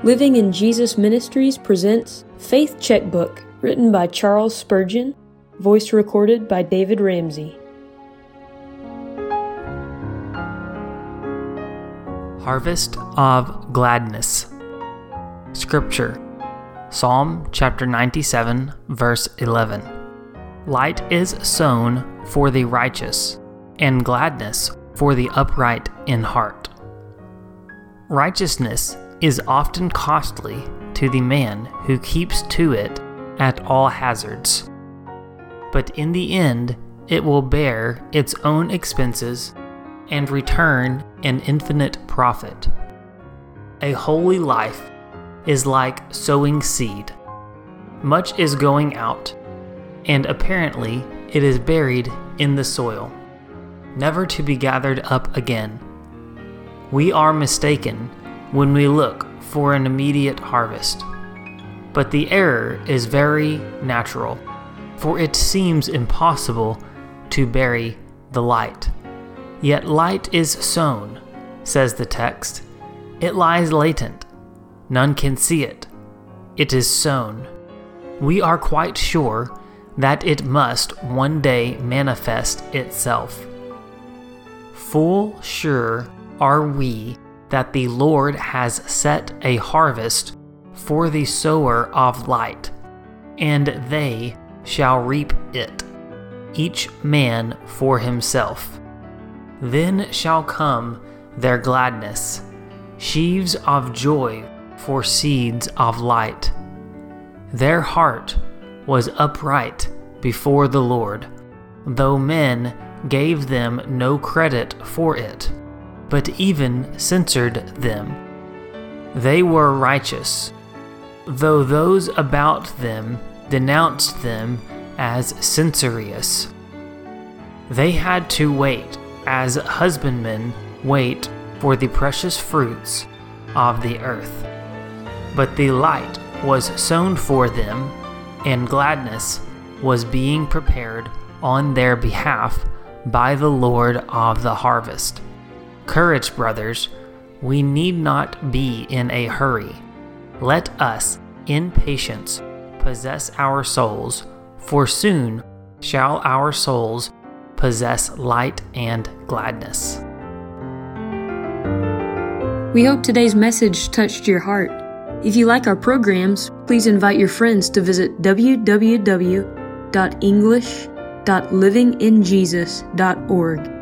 Living in Jesus Ministries presents Faith Checkbook, written by Charles Spurgeon, voice recorded by David Ramsey. Harvest of Gladness. Scripture, Psalm chapter 97, verse 11. Light is sown for the righteous, and gladness for the upright in heart. Righteousness is often costly to the man who keeps to it at all hazards. But in the end, it will bear its own expenses and return an infinite profit. A holy life is like sowing seed. Much is going out, and apparently it is buried in the soil, never to be gathered up again. We are mistaken when we look for an immediate harvest. But the error is very natural, for it seems impossible to bury the light. Yet light is sown, says the text. It lies latent. None can see it. It is sown. We are quite sure that it must one day manifest itself. Full sure are we that the Lord has set a harvest for the sower of light, and they shall reap it, each man for himself. Then shall come their gladness, sheaves of joy for seeds of light. Their heart was upright before the Lord, though men gave them no credit for it, but even censured them. They were righteous, though those about them denounced them as censorious. They had to wait as husbandmen wait for the precious fruits of the earth. But the light was sown for them, and gladness was being prepared on their behalf by the Lord of the harvest. Courage, brothers, we need not be in a hurry. Let us, in patience, possess our souls, for soon shall our souls possess light and gladness. We hope today's message touched your heart. If you like our programs, please invite your friends to visit www.english.livinginjesus.org.